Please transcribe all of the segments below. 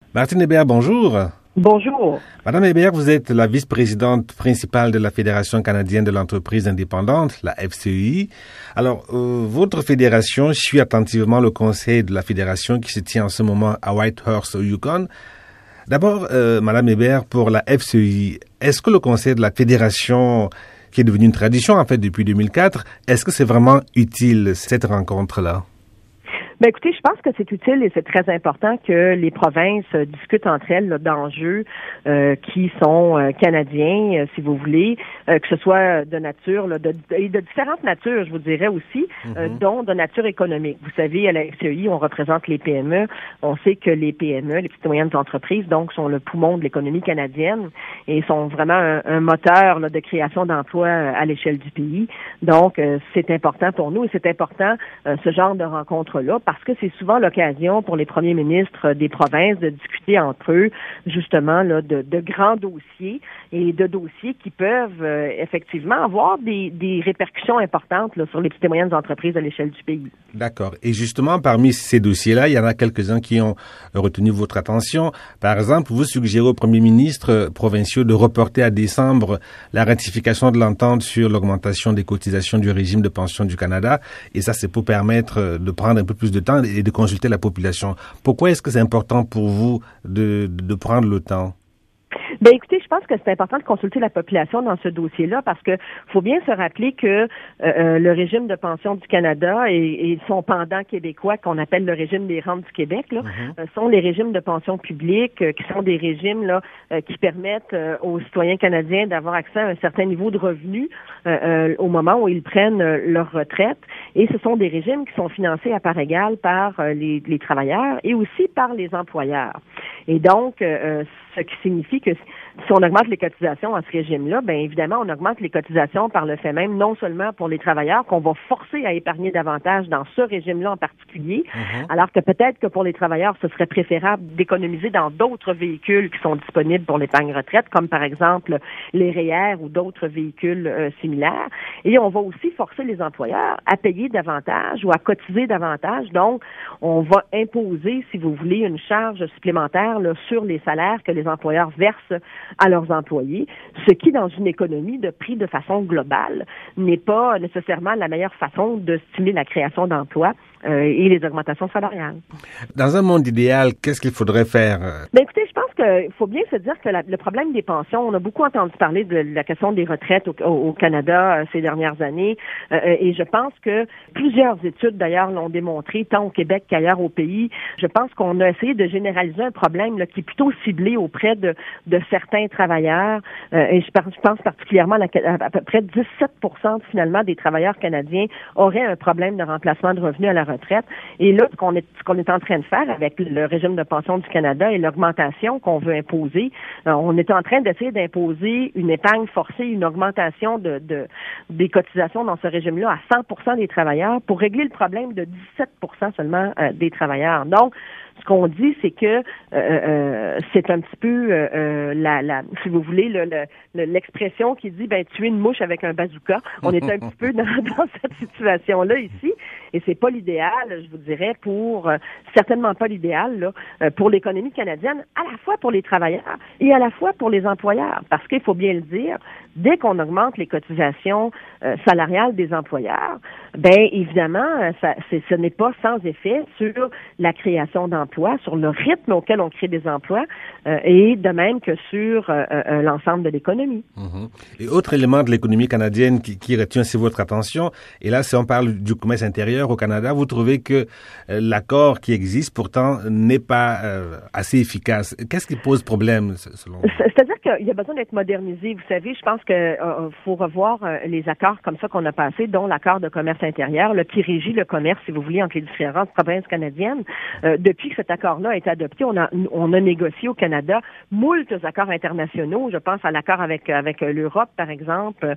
Martine Hébert, bonjour. Bonjour. Madame Hébert, vous êtes la vice-présidente principale de la Fédération canadienne de l'entreprise indépendante, la FCEI. Alors, votre fédération suit attentivement le conseil de la fédération qui se tient en ce moment à Whitehorse, au Yukon. D'abord, Madame Hébert, pour la FCEI, est-ce que le conseil de la fédération, qui est devenu une tradition en fait depuis 2004, est-ce que c'est vraiment utile cette rencontre-là? Ben écoutez, je pense que c'est utile et c'est très important que les provinces discutent entre elles d'enjeux qui sont canadiens, si vous voulez, que ce soit de nature, et de différentes natures, je vous dirais aussi, dont de nature économique. Vous savez, à la FCEI, on représente les PME. On sait que les PME, les petites et moyennes entreprises, donc, sont le poumon de l'économie canadienne et sont vraiment un moteur de création d'emplois à l'échelle du pays. Donc, c'est important pour nous et c'est important ce genre de rencontre-là, parce que c'est souvent l'occasion pour les premiers ministres des provinces de discuter entre eux, justement, là, de grands dossiers et de dossiers qui peuvent effectivement avoir des répercussions importantes là, sur les petites et moyennes entreprises à l'échelle du pays. D'accord. Et justement, parmi ces dossiers-là, il y en a quelques-uns qui ont retenu votre attention. Par exemple, vous suggérez aux premiers ministres provinciaux de reporter à décembre la ratification de l'entente sur l'augmentation des cotisations du régime de pension du Canada. Et ça, c'est pour permettre de prendre un peu plus de temps et de consulter la population. Pourquoi est-ce que c'est important pour vous de prendre le temps? Ben écoutez, je pense que c'est important de consulter la population dans ce dossier-là parce que faut bien se rappeler que le régime de pension du Canada et son pendant québécois qu'on appelle le régime des rentes du Québec là, sont les régimes de pension publique qui sont des régimes là qui permettent aux citoyens canadiens d'avoir accès à un certain niveau de revenus au moment où ils prennent leur retraite. Et ce sont des régimes qui sont financés à part égale par les travailleurs et aussi par les employeurs. Et donc, ce qui signifie que si on augmente les cotisations à ce régime-là, bien évidemment, on augmente les cotisations par le fait même, non seulement pour les travailleurs, qu'on va forcer à épargner davantage dans ce régime-là en particulier, alors que peut-être que pour les travailleurs, ce serait préférable d'économiser dans d'autres véhicules qui sont disponibles pour l'épargne retraite, comme par exemple les REER ou d'autres véhicules similaires. Et on va aussi forcer les employeurs à payer davantage ou à cotiser davantage. Donc, on va imposer, si vous voulez, une charge supplémentaire là, sur les salaires que les employeurs versent à leurs employés, ce qui, dans une économie de prix de façon globale, n'est pas nécessairement la meilleure façon de stimuler la création d'emplois et les augmentations salariales. Dans un monde idéal, qu'est-ce qu'il faudrait faire? Ben écoutez, je pense qu'il faut bien se dire que le problème des pensions, on a beaucoup entendu parler de la question des retraites au Canada ces dernières années, et je pense que plusieurs études d'ailleurs l'ont démontré, tant au Québec qu'ailleurs au pays. Je pense qu'on a essayé de généraliser un problème là, qui est plutôt ciblé auprès de certains travailleurs, et je pense particulièrement à peu près 17% finalement des travailleurs canadiens auraient un problème de remplacement de revenus à la retraite. Et là, ce qu'on est en train de faire avec le régime de pension du Canada et l'augmentation qu'on veut imposer, on est en train d'essayer d'imposer une épargne forcée, une augmentation des cotisations dans ce régime-là à 100% des travailleurs pour régler le problème de 17% seulement des travailleurs. Donc, ce qu'on dit, c'est que c'est un petit peu si vous voulez, l'expression qui dit tuer une mouche avec un bazooka. On est un petit peu dans cette situation-là ici, et c'est pas l'idéal, je vous dirais, certainement pas l'idéal là, pour l'économie canadienne, à la fois pour les travailleurs et à la fois pour les employeurs, parce qu'il faut bien le dire, dès qu'on augmente les cotisations salariales des employeurs, évidemment, ce n'est pas sans effet sur la création d'emplois, sur le rythme auquel on crée des emplois, et de même que sur l'ensemble de l'économie. Et autre élément de l'économie canadienne qui retient aussi votre attention, et là, si on parle du commerce intérieur au Canada, vous trouvez que l'accord qui existe, pourtant, n'est pas assez efficace. Qu'est-ce qui pose problème, selon vous? C'est-à-dire qu'il y a besoin d'être modernisé. Vous savez, je pense que faut revoir les accords comme ça qu'on a passés, dont l'accord de commerce intérieur, là, qui régit le commerce, si vous voulez, entre les différentes provinces canadiennes. Depuis que cet accord-là a été adopté, on a négocié au Canada moult accords internationaux. Je pense à l'accord avec l'Europe, par exemple,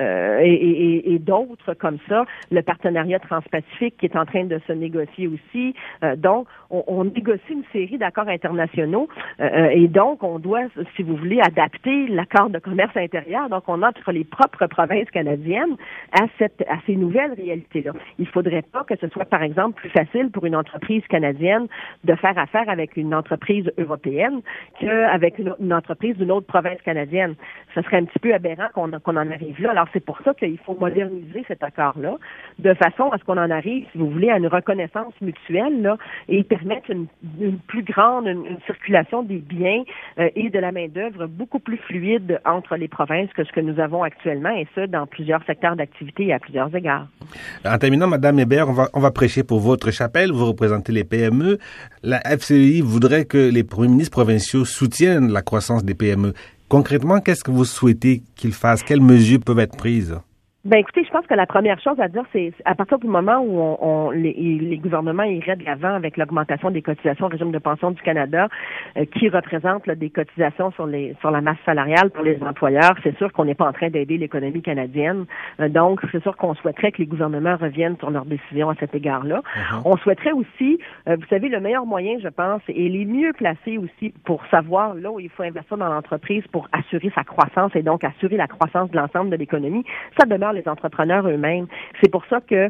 et d'autres comme ça. Le partenariat transpacifique qui est en train de se négocier aussi. Donc, on négocie une série d'accords internationaux et donc, on doit, si vous voulez, adapter l'accord de commerce intérieur. Donc, on entre les propres provinces canadiennes à ces nouvelles réalités-là. Il ne faudrait pas que ce soit, par exemple, plus facile pour une entreprise canadienne de faire affaire avec une entreprise européenne qu'avec une entreprise d'une autre province canadienne. Ce serait un petit peu aberrant qu'on en arrive là. Alors, c'est pour ça qu'il faut moderniser cet accord-là, de façon à ce qu'on en arrive, si vous voulez, à une reconnaissance mutuelle là, et permettre une plus grande une circulation des biens et de la main-d'œuvre beaucoup plus fluide entre les provinces que ce que nous avons actuellement, et ça, dans plusieurs secteurs d'activité et à plusieurs égards. En terminant, Madame Hébert, on va prêcher pour votre chapelle. Vous représentez les PME. La FCEI voudrait que les premiers ministres provinciaux soutiennent la croissance des PME. Concrètement, qu'est-ce que vous souhaitez qu'ils fassent? Quelles mesures peuvent être prises? Ben écoutez, je pense que la première chose à dire, c'est à partir du moment où les gouvernements iraient de l'avant avec l'augmentation des cotisations au régime de pension du Canada, qui représente là, des cotisations sur la masse salariale pour les employeurs, c'est sûr qu'on n'est pas en train d'aider l'économie canadienne. Donc, c'est sûr qu'on souhaiterait que les gouvernements reviennent sur leurs décisions à cet égard-là. Uh-huh. On souhaiterait aussi, vous savez, le meilleur moyen, je pense, et les mieux placés aussi pour savoir là où il faut investir dans l'entreprise pour assurer sa croissance et donc assurer la croissance de l'ensemble de l'économie, ça demeure les entrepreneurs eux-mêmes. C'est pour ça que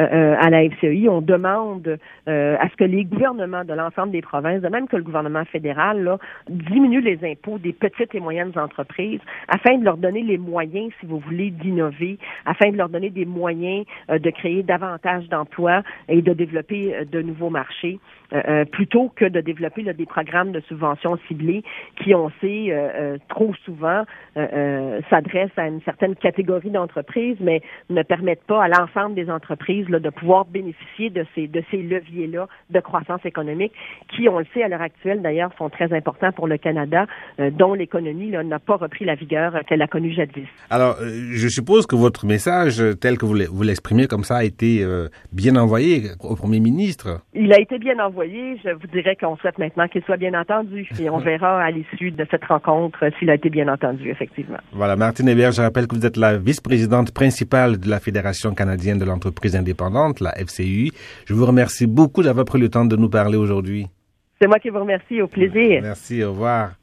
à la FCEI, on demande à ce que les gouvernements de l'ensemble des provinces, de même que le gouvernement fédéral, là, diminuent les impôts des petites et moyennes entreprises afin de leur donner les moyens, si vous voulez, d'innover, afin de leur donner des moyens de créer davantage d'emplois et de développer de nouveaux marchés, plutôt que de développer là, des programmes de subventions ciblées qui, on sait, trop souvent s'adressent à une certaine catégorie d'entreprises, mais ne permettent pas à l'ensemble des entreprises là, de pouvoir bénéficier de ces leviers-là de croissance économique qui, on le sait, à l'heure actuelle, d'ailleurs, sont très importants pour le Canada, dont l'économie là, n'a pas repris la vigueur qu'elle a connue jadis. Alors, je suppose que votre message, tel que vous l'exprimez comme ça, a été bien envoyé au premier ministre. Il a été bien envoyé. Je vous dirais qu'on souhaite maintenant qu'il soit bien entendu et on verra à l'issue de cette rencontre s'il a été bien entendu, effectivement. Voilà, Martine Hébert, je rappelle que vous êtes la vice-présidente principale de la Fédération canadienne de l'entreprise indépendante, la FCEI. Je vous remercie beaucoup d'avoir pris le temps de nous parler aujourd'hui. C'est moi qui vous remercie. Au plaisir. Merci, au revoir.